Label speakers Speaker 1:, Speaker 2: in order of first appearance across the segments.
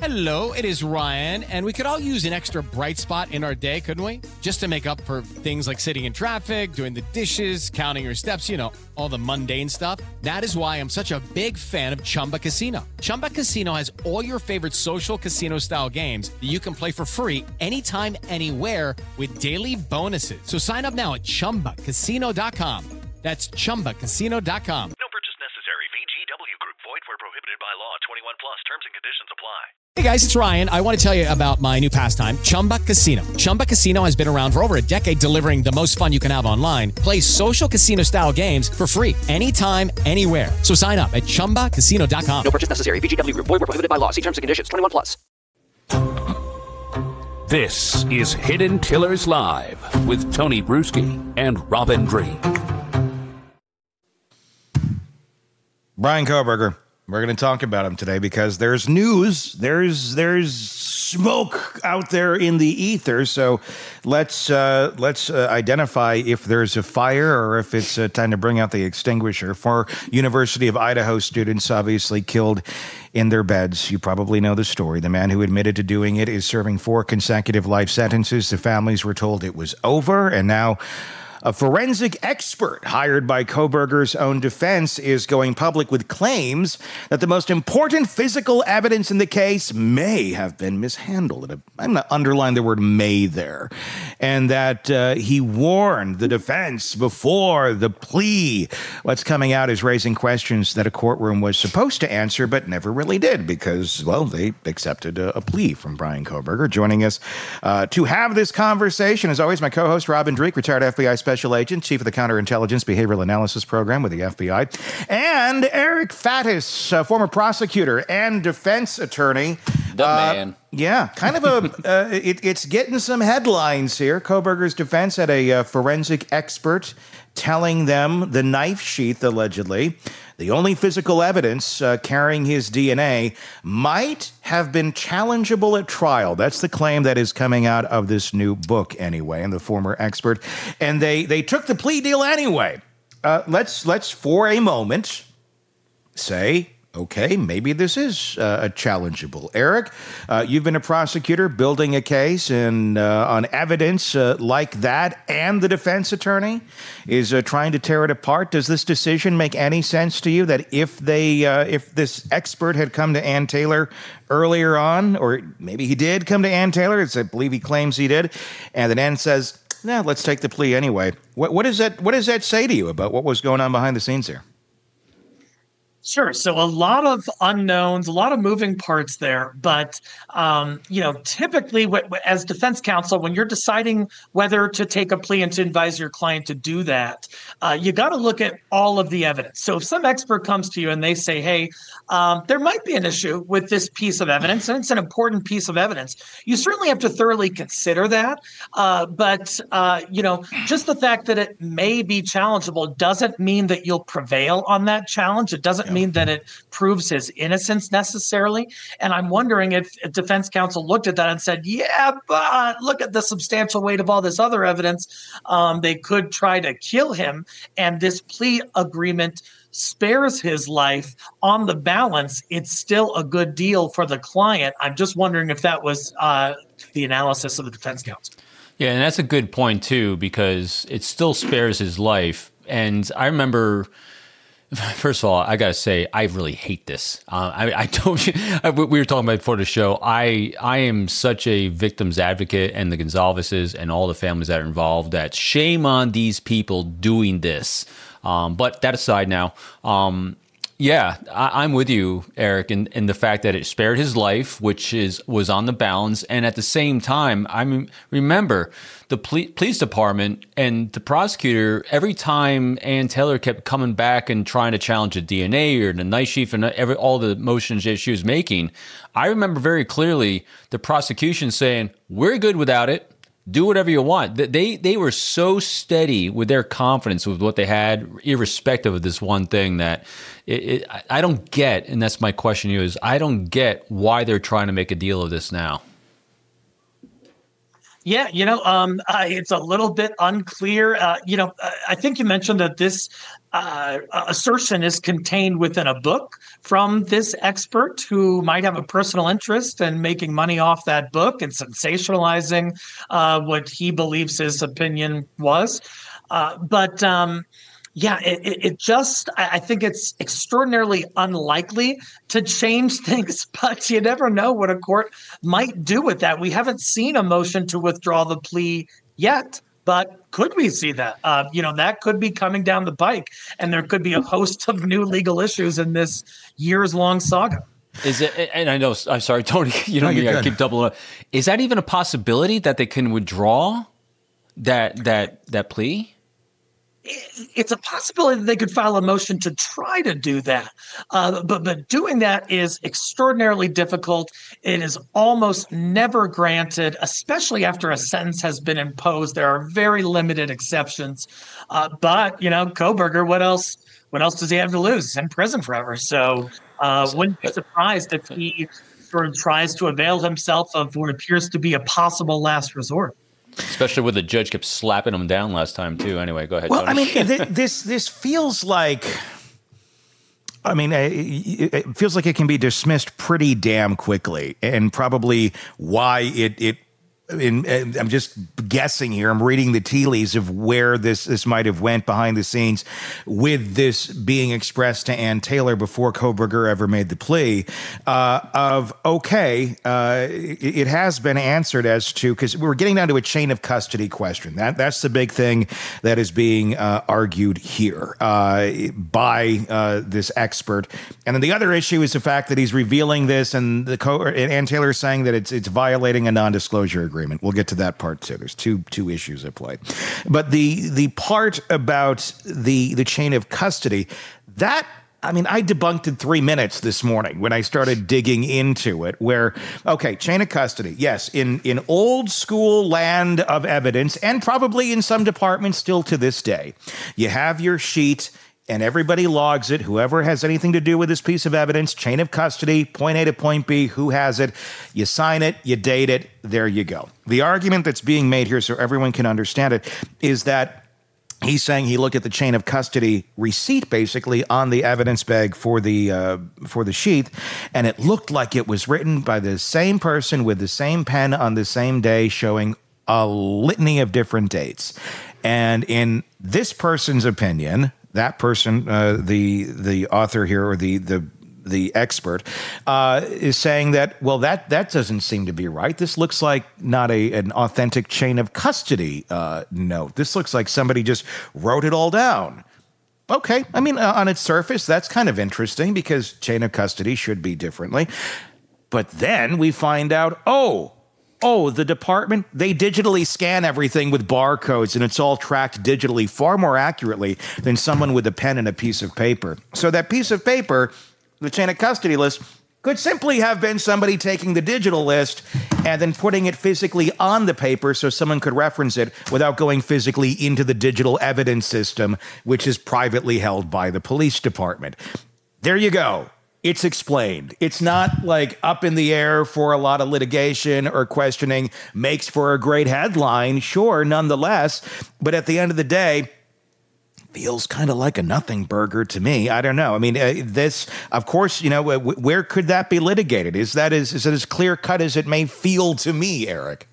Speaker 1: Hello, it is Ryan, and we could all use an extra bright spot in our day, couldn't we? Just to make up for things like sitting in traffic, doing the dishes, counting your steps, all the mundane stuff. That is why I'm such a big fan of Chumba Casino. Chumba Casino has all your favorite social casino-style games that you can play for free anytime, anywhere with daily bonuses. So sign up now at ChumbaCasino.com. That's ChumbaCasino.com.
Speaker 2: No purchase necessary. VGW Group. Void where prohibited by law. 21 plus. Terms and conditions apply.
Speaker 1: Hey guys, it's Ryan. I want to tell you about my new pastime, Chumba Casino. Chumba Casino has been around for over a decade, delivering the most fun you can have online. Play social casino-style games for free anytime, anywhere. So sign up at ChumbaCasino.com.
Speaker 3: No purchase necessary. VGW Group. Void where prohibited by law. See terms and conditions. 21 plus.
Speaker 4: This is Hidden Killers Live with Tony Bruschi and Robin Drake.
Speaker 5: Bryan Kohberger. We're going to talk about him today because there's news. There's smoke out there in the ether. So let's identify if there's a fire or if it's time to bring out the extinguisher. Four University of Idaho students obviously killed in their beds. You probably know the story. The man who admitted to doing it is serving 4 consecutive life sentences. The families were told it was over, and now a forensic expert hired by Kohberger's own defense is going public with claims that the most important physical evidence in the case may have been mishandled. I'm going to underline the word may there. And that he warned the defense before the plea. What's coming out is raising questions that a courtroom was supposed to answer but never really did because, well, they accepted a plea from Bryan Kohberger. Joining us to have this conversation, as always, my co-host Robin Drake, retired FBI Special Agent, Chief of the Counterintelligence Behavioral Analysis Program with the FBI, and Eric Fatis, former prosecutor and defense attorney.
Speaker 6: The man.
Speaker 5: Yeah, kind of it's getting some headlines here. Kohberger's defense had a forensic expert telling them the knife sheath, allegedly, the only physical evidence carrying his DNA, might have been challengeable at trial. That's the claim that is coming out of this new book anyway, and the former expert. And they took the plea deal anyway. Let's for a moment say, okay, maybe this is a challengeable. Eric, you've been a prosecutor building a case and on evidence like that, and the defense attorney is trying to tear it apart. Does this decision make any sense to you that if this expert had come to Ann Taylor earlier on, or maybe he did come to Ann Taylor, as I believe he claims he did, and then Ann says, "No, let's take the plea anyway." What does that say to you about what was going on behind the scenes here?
Speaker 7: Sure. So a lot of unknowns, a lot of moving parts there. But, typically as defense counsel, when you're deciding whether to take a plea and to advise your client to do that, you got to look at all of the evidence. So if some expert comes to you and they say, hey, there might be an issue with this piece of evidence, and it's an important piece of evidence, you certainly have to thoroughly consider that. But just the fact that it may be challengeable doesn't mean that you'll prevail on that challenge. It doesn't mean that it proves his innocence necessarily. And I'm wondering if defense counsel looked at that and said, yeah, but look at the substantial weight of all this other evidence. They could try to kill him. And this plea agreement spares his life. On the balance, it's still a good deal for the client. I'm just wondering if that was the analysis of the defense counsel.
Speaker 6: Yeah, and that's a good point, too, because it still spares his life. And I remember, first of all, I got to say, I really hate this. I told you, we were talking about before the show, I am such a victim's advocate, and the Gonzalez's and all the families that are involved, that shame on these people doing this. But that aside now, yeah, I'm with you, Eric, in the fact that it spared his life, which was on the balance. And at the same time, remember, the police department and the prosecutor, every time Ann Taylor kept coming back and trying to challenge the DNA or the knife sheath and all the motions that she was making, I remember very clearly the prosecution saying, we're good without it. Do whatever you want. They were so steady with their confidence with what they had, irrespective of this one thing, that I don't get, and that's my question to you, is I don't get why they're trying to make a deal of this now.
Speaker 7: Yeah, it's a little bit unclear. I think you mentioned that this assertion is contained within a book from this expert who might have a personal interest in making money off that book and sensationalizing what he believes his opinion was. Yeah, it just, I think it's extraordinarily unlikely to change things, but you never know what a court might do with that. We haven't seen a motion to withdraw the plea yet, but could we see that? That could be coming down the pike, and there could be a host of new legal issues in this years-long saga.
Speaker 6: Is it? And I know, I'm sorry, Tony, I keep doubling up. Is that even a possibility that they can withdraw that plea?
Speaker 7: It's a possibility that they could file a motion to try to do that. But doing that is extraordinarily difficult. It is almost never granted, especially after a sentence has been imposed. There are very limited exceptions. But Kohberger, what else does he have to lose? He's in prison forever. So wouldn't be surprised if he sort of tries to avail himself of what appears to be a possible last resort.
Speaker 6: Especially with the judge kept slapping him down last time too. Anyway, go ahead.
Speaker 5: Well,
Speaker 6: Tony.
Speaker 5: I mean, this feels like. I mean, it feels like it can be dismissed pretty damn quickly, and probably why I'm just guessing here. I'm reading the tea leaves of where this might have went behind the scenes with this being expressed to Ann Taylor before Kohberger ever made the plea it has been answered as to, because we're getting down to a chain of custody question. That's the big thing that is being argued here by this expert. And then the other issue is the fact that he's revealing this, and Ann Taylor is saying that it's violating a non-disclosure agreement. We'll get to that part too. There's two issues at play. But the part about the chain of custody, I debunked in 3 minutes this morning when I started digging into it, where, okay, chain of custody. Yes, in old school land of evidence, and probably in some departments still to this day, you have your sheet and everybody logs it. Whoever has anything to do with this piece of evidence, chain of custody, point A to point B, who has it, you sign it, you date it, there you go. The argument that's being made here, so everyone can understand it, is that he's saying he looked at the chain of custody receipt, basically, on the evidence bag for the sheath, and it looked like it was written by the same person with the same pen on the same day, showing a litany of different dates. And in this person's opinion, that person, the author here, or the expert, is saying that, well, that doesn't seem to be right. This looks like not an authentic chain of custody note. This looks like somebody just wrote it all down. Okay, I mean, on its surface, that's kind of interesting, because chain of custody should be differently. But then we find out, the department, they digitally scan everything with barcodes, and it's all tracked digitally far more accurately than someone with a pen and a piece of paper. So that piece of paper, the chain of custody list, could simply have been somebody taking the digital list and then putting it physically on the paper so someone could reference it without going physically into the digital evidence system, which is privately held by the police department. There you go. It's explained. It's not like up in the air for a lot of litigation or questioning. Makes for a great headline, sure, nonetheless. But at the end of the day, feels kind of like a nothing burger to me. I don't know. I mean, this, of course, where could that be litigated? Is it as clear cut as it may feel to me, Eric?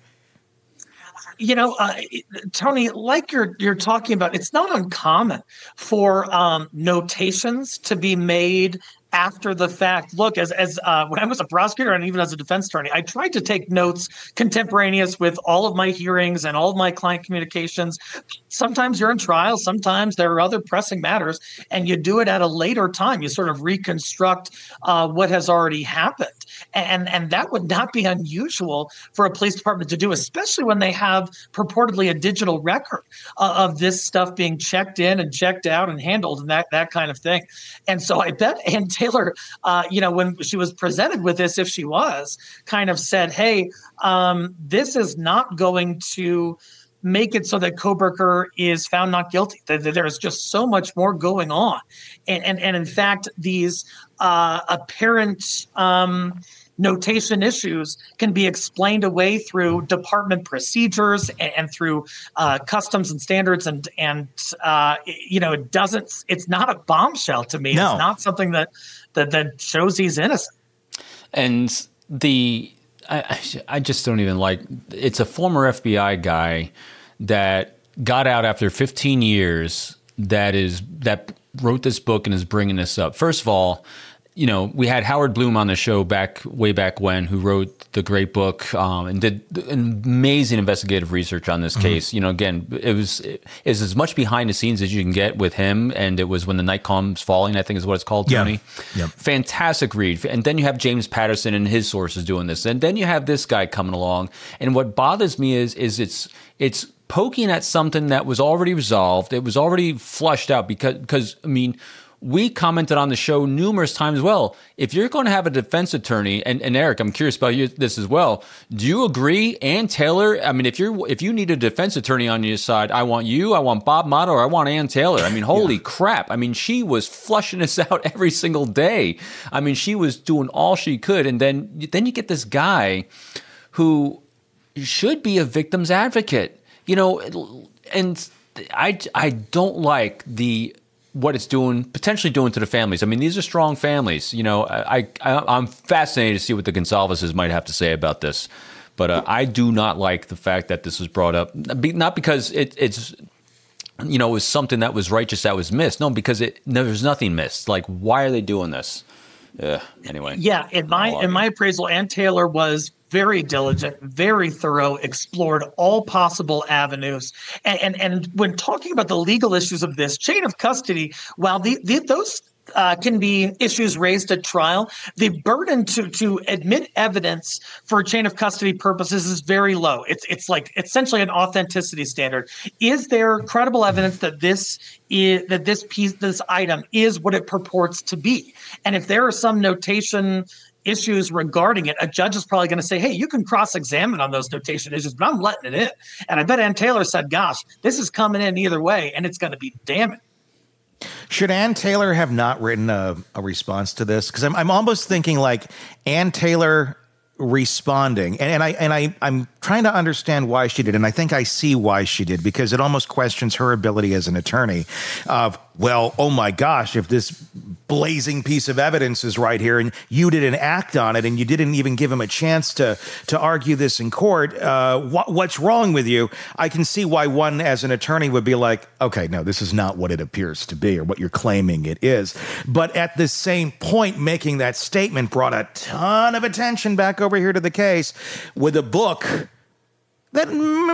Speaker 7: Tony, like you're talking about, it's not uncommon for notations to be made after the fact. Look, as when I was a prosecutor and even as a defense attorney, I tried to take notes contemporaneous with all of my hearings and all of my client communications. Sometimes you're in trial, sometimes there are other pressing matters, and you do it at a later time. You sort of reconstruct what has already happened. And that would not be unusual for a police department to do, especially when they have purportedly a digital record of this stuff being checked in and checked out and handled and that kind of thing. And so I bet Ann Taylor, when she was presented with this, if she was, kind of said, hey, this is not going to make it so that Kohberger is found not guilty. There is just so much more going on. And in fact, these apparent notation issues can be explained away through department procedures and through customs and standards, and it's not a bombshell to me.
Speaker 5: No.
Speaker 7: It's not something that shows he's innocent.
Speaker 6: And I just don't even like, it's a former FBI guy that got out after 15 years that wrote this book and is bringing this up. First of all, we had Howard Bloom on the show way back when, who wrote the great book and did amazing investigative research on this case. Again, it was as much behind the scenes as you can get with him. And it was When the Night Comes Falling, I think is what it's called, Tony.
Speaker 5: Yep.
Speaker 6: Fantastic read. And then you have James Patterson and his sources doing this. And then you have this guy coming along. And what bothers me is it's poking at something that was already resolved. It was already flushed out because we commented on the show numerous times. Well, if you're going to have a defense attorney, and Eric, I'm curious about this as well. Do you agree, Ann Taylor? If you need a defense attorney on your side, I want you, I want Bob Motta, or I want Ann Taylor. Holy crap. She was flushing us out every single day. She was doing all she could. And then you get this guy who should be a victim's advocate, and I don't like what it's potentially doing to the families. These are strong families. I'm fascinated to see what the Gonsalveses might have to say about this. But I do not like the fact that this was brought up. Not because it's it was something that was righteous that was missed. No, because there's nothing missed. Like, why are they doing this? Anyway.
Speaker 7: Yeah, in my appraisal, Ann Taylor was very diligent, very thorough, explored all possible avenues. And when talking about the legal issues of this chain of custody, while those can be issues raised at trial, the burden to admit evidence for chain of custody purposes is very low. It's like essentially an authenticity standard. Is there credible evidence that this item is what it purports to be? And if there are some notation issues regarding it, a judge is probably going to say, hey, you can cross-examine on those notation issues, but I'm letting it in. And I bet Ann Taylor said, gosh, this is coming in either way, and it's going to be damning.
Speaker 5: Should Ann Taylor have not written a response to this? Because I'm almost thinking like Ann Taylor responding, and I'm trying to understand why she did, and I think I see why she did, because it almost questions her ability as an attorney of, well, oh my gosh, if this blazing piece of evidence is right here and you didn't act on it and you didn't even give him a chance to argue this in court, what's wrong with you? I can see why one as an attorney would be like, okay, no, this is not what it appears to be or what you're claiming it is. But at the same point, making that statement brought a ton of attention back over here to the case with a book that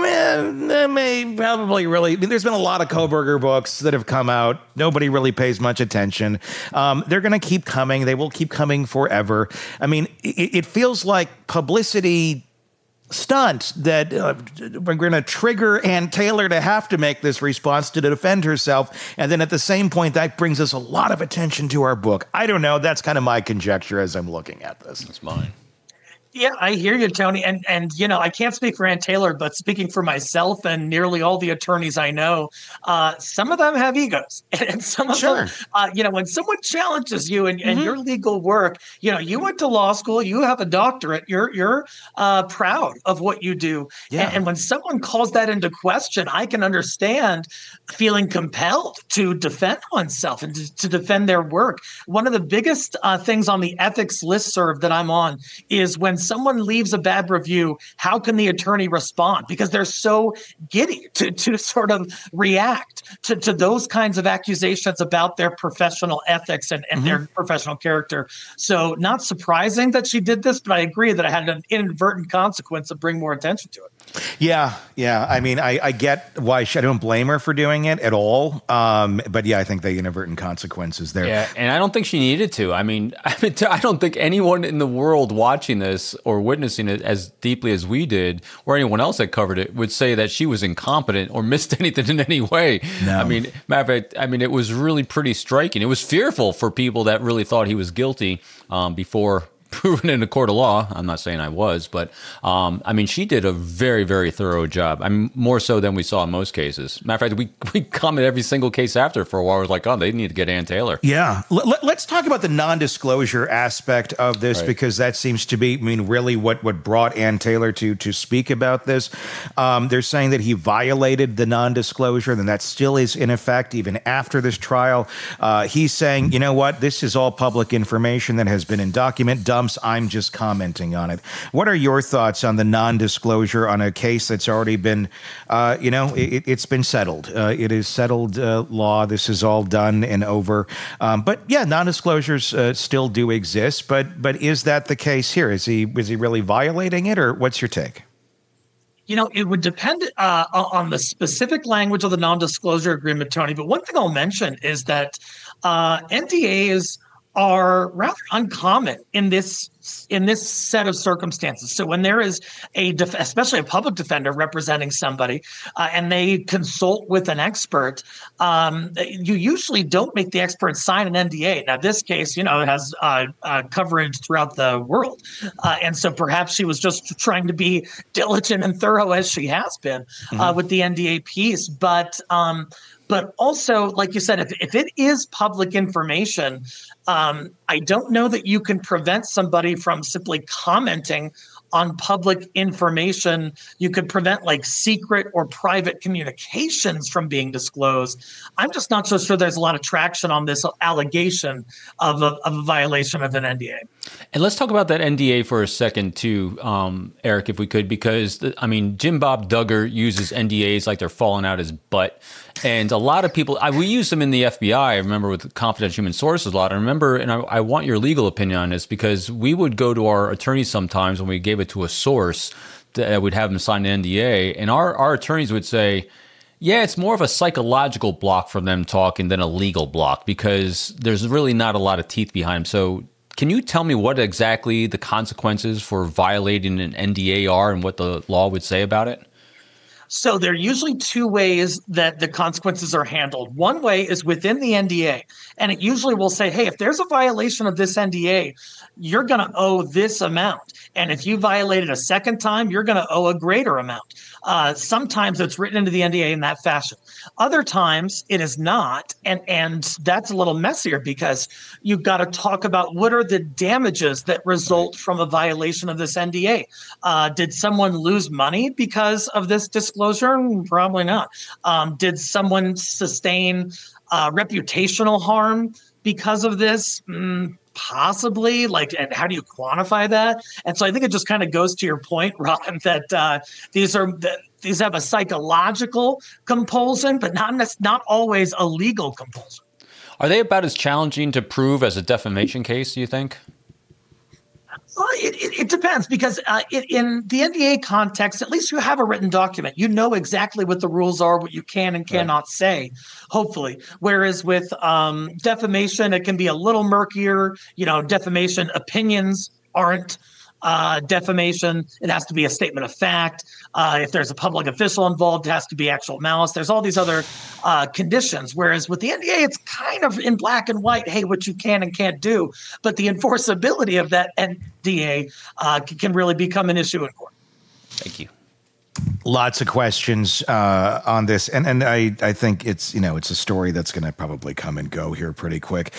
Speaker 5: may probably really, there's been a lot of Kohberger books that have come out. Nobody really pays much attention. They're going to keep coming. They will keep coming forever. It feels like publicity stunt that we're going to trigger Ann Taylor to have to make this response to defend herself. And then at the same point, that brings us a lot of attention to our book. I don't know. That's kind of my conjecture as I'm looking at this.
Speaker 6: That's mine.
Speaker 7: Yeah, I hear you, Tony. And I can't speak for Ann Taylor, but speaking for myself and nearly all the attorneys I know, some of them have egos. And some of them, when someone challenges you and your legal work, you went to law school, you have a doctorate, you're proud of what you do. Yeah. And when someone calls that into question, I can understand feeling compelled to defend oneself and to defend their work. One of the biggest things on the ethics listserv that I'm on is when someone leaves a bad review, how can the attorney respond? Because they're so giddy to sort of react to those kinds of accusations about their professional ethics and their professional character. So not surprising that she did this, but I agree that it had an inadvertent consequence of bring more attention to it.
Speaker 5: Yeah. I get why I don't blame her for doing it at all. But yeah, I think the inadvertent consequences there.
Speaker 6: Yeah, and I don't think she needed to. I don't think anyone in the world watching this or witnessing it as deeply as we did, or anyone else that covered it, would say that she was incompetent or missed anything in any way.
Speaker 5: No.
Speaker 6: Matter of fact, it was really pretty striking. It was fearful for people that really thought he was guilty before proven in a court of law. I'm not saying I was, but I mean, she did a very, very thorough job. I mean, more so than we saw in most cases. Matter of fact, we commented every single case after for a while. I was like, oh, they need to get Ann Taylor.
Speaker 5: Yeah. Let's talk about the non-disclosure aspect of this, because that seems to be, I mean, really what brought Ann Taylor to speak about this. They're saying that he violated the non-disclosure, and that still is in effect even after this trial. He's saying, you know what, this is all public information that has been in document dumps. I'm just commenting on it. What are your thoughts on the non-disclosure on a case that's already been, it's been settled. It is settled law. This is all done and over. But yeah, non-disclosures still do exist. But is that the case here? Was he really violating it, or what's your take?
Speaker 7: It would depend on the specific language of the non-disclosure agreement, Tony. But one thing I'll mention is that NDAs are rather uncommon in this set of circumstances. So when there is especially a public defender representing somebody, and they consult with an expert, you usually don't make the expert sign an NDA. Now, this case, it has coverage throughout the world, and so perhaps she was just trying to be diligent and thorough, as she has been with the NDA piece, But also, like you said, if it is public information, I don't know that you can prevent somebody from simply commenting on public information. You could prevent like secret or private communications from being disclosed. I'm just not so sure there's a lot of traction on this allegation of a violation of an NDA.
Speaker 6: And let's talk about that NDA for a second too, Eric, if we could, because Jim Bob Duggar uses NDAs like they're falling out his butt. And a lot of people, we use them in the FBI, I remember, with confidential human sources a lot. I remember, and I want your legal opinion on this, because we would go to our attorneys sometimes when we gave it to a source that would have them sign an NDA, and our attorneys would say, yeah, it's more of a psychological block from them talking than a legal block, because there's really not a lot of teeth behind them. So can you tell me what exactly the consequences for violating an NDA are and what the law would say about it?
Speaker 7: So there are usually two ways that the consequences are handled. One way is within the NDA, and it usually will say, hey, if there's a violation of this NDA, you're going to owe this amount. And if you violate it a second time, you're going to owe a greater amount. Sometimes it's written into the NDA in that fashion. Other times it is not. And that's a little messier, because you've got to talk about what are the damages that result from a violation of this NDA. Did someone lose money because of this disclosure? Probably not. Did someone sustain reputational harm because of this? Possibly. And how do you quantify that? And so I think it just kind of goes to your point, Robin, that these have a psychological compulsion, but not always a legal compulsion.
Speaker 6: Are they about as challenging to prove as a defamation case, do you think?
Speaker 7: Well, it depends, because in the NDA context, at least you have a written document. You know exactly what the rules are, what you can and cannot say, hopefully. Whereas with defamation, it can be a little murkier. Defamation opinions aren't defamation. It has to be a statement of fact. If there's a public official involved, it has to be actual malice. There's all these other conditions. Whereas with the NDA, it's kind of in black and white, hey, what you can and can't do. But the enforceability of that NDA can really become an issue in court.
Speaker 6: Thank you.
Speaker 5: Lots of questions on this, and I think it's a story that's going to probably come and go here pretty quick.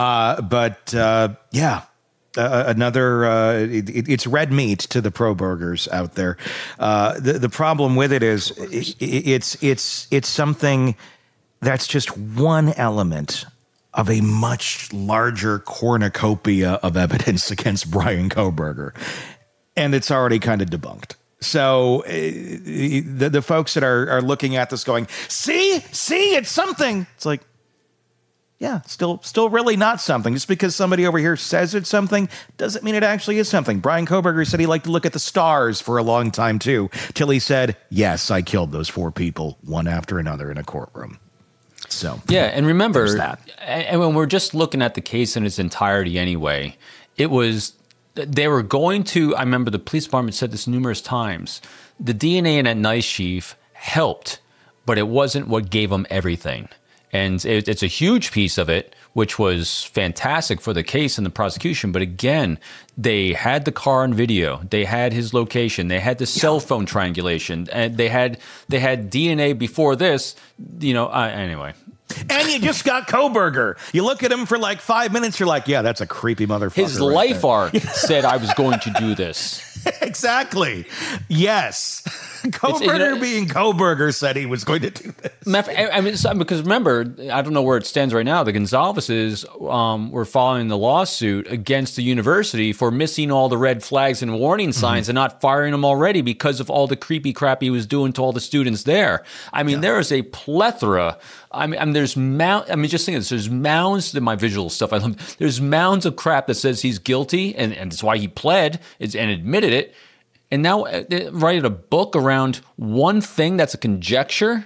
Speaker 5: It's red meat to the pro burgers out there. The problem with it is it's something that's just one element of a much larger cornucopia of evidence against Bryan Kohberger, and it's already kind of debunked. So the folks that are looking at this going, see, it's something. It's like, yeah, still really not something. Just because somebody over here says it's something doesn't mean it actually is something. Bryan Kohberger said he liked to look at the stars for a long time, too, till he said, yes, I killed those 4 people, one after another in a courtroom. So,
Speaker 6: yeah, and remember, and when we're just looking at the case in its entirety anyway, they were going to, I remember the police department said this numerous times, the DNA in that knife sheath helped, but it wasn't what gave them everything. And it's a huge piece of it, which was fantastic for the case and the prosecution. But again, they had the car on video, they had his location, they had the cell phone triangulation, and they had DNA before this. Anyway.
Speaker 5: And you just got Kohberger. You look at him for like 5 minutes, you're like, yeah, that's a creepy motherfucker.
Speaker 6: His life arc said I was going to do this.
Speaker 5: Exactly. Yes. Kohberger being Kohberger said he was going to do this.
Speaker 6: I mean, because remember, I don't know where it stands right now. The Gonzalez's were following the lawsuit against the university for missing all the red flags and warning signs and not firing them already because of all the creepy crap he was doing to all the students there. I mean, there is a plethora. I mean, there's just think of this. There's mounds to my visual stuff. I love. There's mounds of crap that says he's guilty, and that's why he pled and admitted it. And now write a book around one thing that's a conjecture.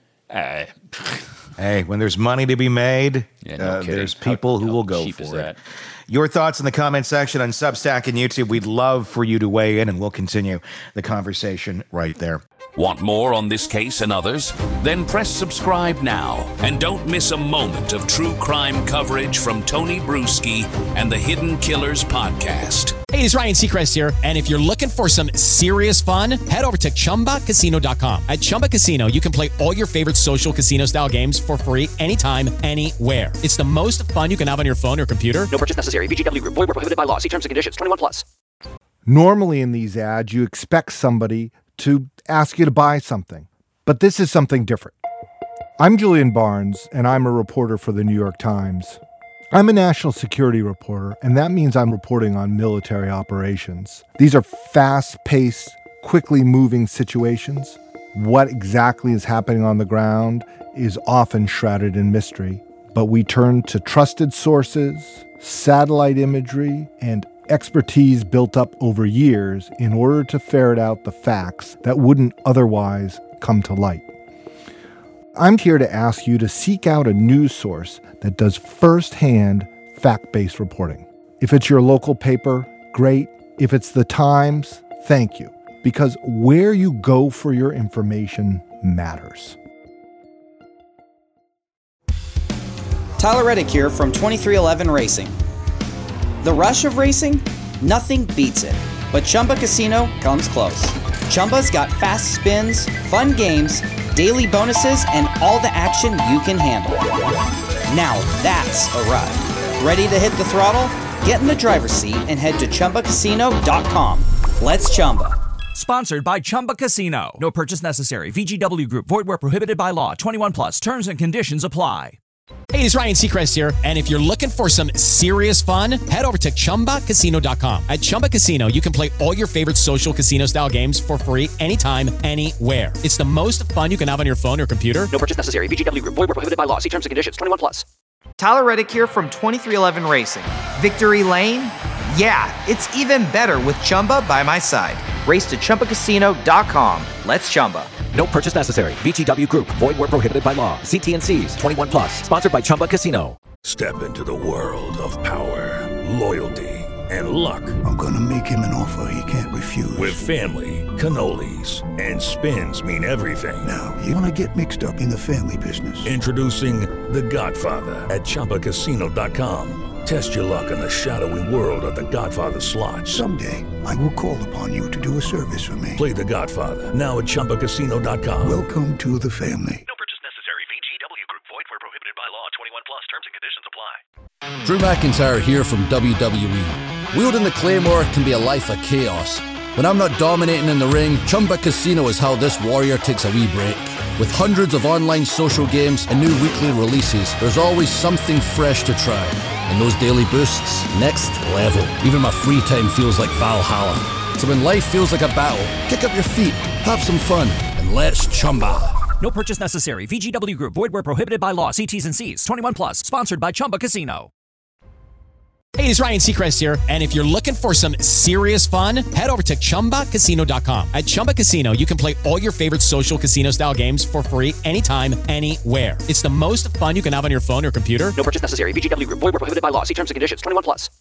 Speaker 5: Hey, when there's money to be made, there's people who will go for it. Your thoughts in the comment section on Substack and YouTube. We'd love for you to weigh in, and we'll continue the conversation right there.
Speaker 4: Want more on this case and others? Then press subscribe now and don't miss a moment of true crime coverage from Tony Bruschi and the Hidden Killers podcast.
Speaker 1: Hey, it's Ryan Seacrest here, and if you're looking for some serious fun, head over to ChumbaCasino.com. At Chumba Casino, you can play all your favorite social casino-style games for free anytime, anywhere. It's the most fun you can have on your phone or computer.
Speaker 3: No purchase necessary. VGW Group. Void where prohibited by law. See terms and conditions. 21+.
Speaker 8: Normally in these ads, you expect somebody to ask you to buy something, but this is something different. I'm Julian Barnes, and I'm a reporter for the New York Times. I'm a national security reporter, and that means I'm reporting on military operations. These are fast-paced, quickly moving situations. What exactly is happening on the ground is often shrouded in mystery, but we turn to trusted sources, satellite imagery, and expertise built up over years in order to ferret out the facts that wouldn't otherwise come to light. I'm here to ask you to seek out a news source that does firsthand fact-based reporting. If it's your local paper, great. If it's the Times, thank you. Because where you go for your information matters.
Speaker 9: Tyler Reddick here from 2311 Racing. The rush of racing? Nothing beats it. But Chumba Casino comes close. Chumba's got fast spins, fun games, daily bonuses, and all the action you can handle. Now that's a ride. Ready to hit the throttle? Get in the driver's seat and head to ChumbaCasino.com. Let's Chumba.
Speaker 10: Sponsored by Chumba Casino. No purchase necessary. VGW Group. Void where prohibited by law. 21+. Terms and conditions apply.
Speaker 1: Hey, it's Ryan Seacrest here, and if you're looking for some serious fun, head over to ChumbaCasino.com. At Chumba Casino, you can play all your favorite social casino-style games for free anytime, anywhere. It's the most fun you can have on your phone or computer.
Speaker 3: No purchase necessary. VGW Group. Void where prohibited by law. See terms and conditions. 21+.
Speaker 11: Tyler Reddick here from 2311 Racing. Victory Lane? Yeah, it's even better with Chumba by my side. Race to ChumbaCasino.com. Let's Chumba.
Speaker 3: No purchase necessary. VGW Group. Void where prohibited by law. See T&Cs. 21+. Sponsored by Chumba Casino.
Speaker 12: Step into the world of power, loyalty, and luck.
Speaker 13: I'm going to make him an offer he can't refuse.
Speaker 12: With family, cannolis, and spins mean everything.
Speaker 13: Now, you want to get mixed up in the family business.
Speaker 12: Introducing The Godfather at ChumbaCasino.com. Test your luck in the shadowy world of The Godfather slot.
Speaker 13: Someday, I will call upon you to do a service for me.
Speaker 12: Play The Godfather now at ChumbaCasino.com.
Speaker 13: Welcome to the family.
Speaker 2: No purchase necessary. VGW Group. Void where prohibited by law. 21+. Terms and conditions apply.
Speaker 14: Drew McIntyre here from WWE. Wielding the Claymore can be a life of chaos. When I'm not dominating in the ring, Chumba Casino is how this warrior takes a wee break. With hundreds of online social games and new weekly releases, there's always something fresh to try. And those daily boosts, next level. Even my free time feels like Valhalla. So when life feels like a battle, kick up your feet, have some fun, and let's Chumba.
Speaker 10: No purchase necessary. VGW Group. Void where prohibited by law. See T's and C's. 21+. Sponsored by Chumba Casino.
Speaker 1: Hey, it's Ryan Seacrest here, and if you're looking for some serious fun, head over to ChumbaCasino.com. At Chumba Casino, you can play all your favorite social casino-style games for free anytime, anywhere. It's the most fun you can have on your phone or computer.
Speaker 3: No purchase necessary. VGW Group. Void where prohibited by law. See terms and conditions. 21+.